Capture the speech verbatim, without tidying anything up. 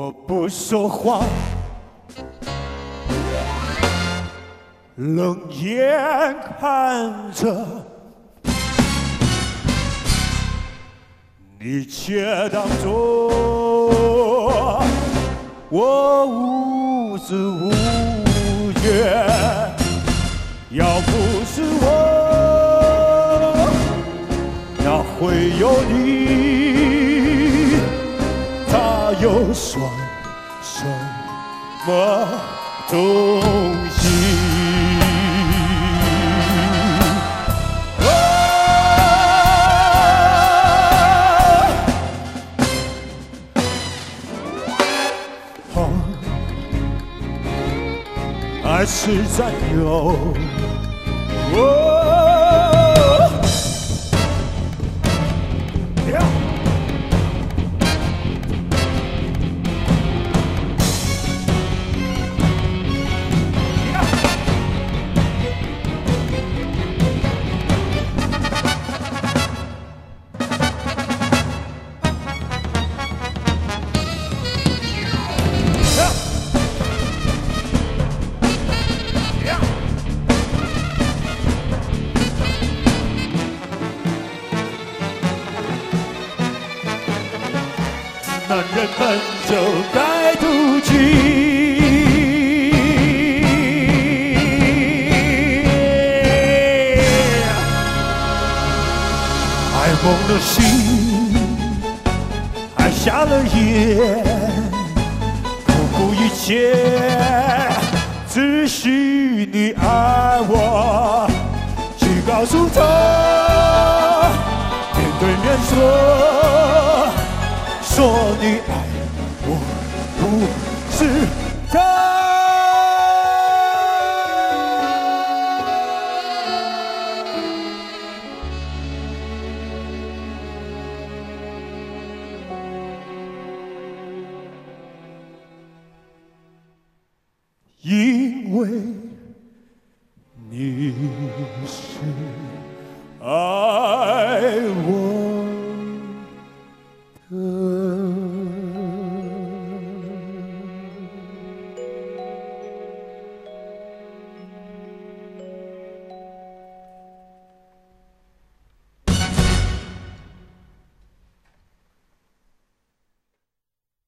我不说话，冷眼看着你，却当作我无知无觉。要不是我，哪会有你？他又算什么东西？哦，爱是占有。哦。男人们就该妒忌，爱蒙了心，爱瞎了眼，不顾一切，只许你爱我，去告诉他，面对面说。说你爱我不是他。因为